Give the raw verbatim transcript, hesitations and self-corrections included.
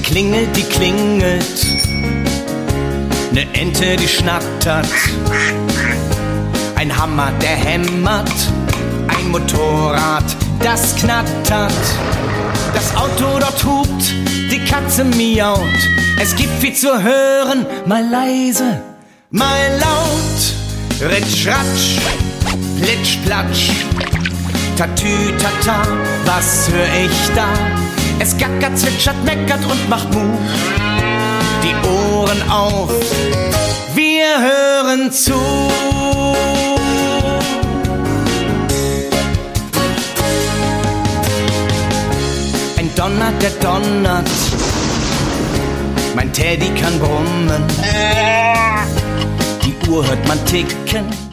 klingelt, die klingelt, ne Ente, die schnattert, ein Hammer, der hämmert, ein Motorrad, das knattert, das Auto dort hupt, die Katze miaut, es gibt viel zu hören, mal leise, mal laut, ritsch, ratsch, plitsch, platsch, tatü, tata, was hör ich da? Es gackert, zwitschert, meckert und macht Mu. Die Ohren auf, wir hören zu. Ein Donner, der donnert, mein Teddy kann brummen. Die Uhr hört man ticken.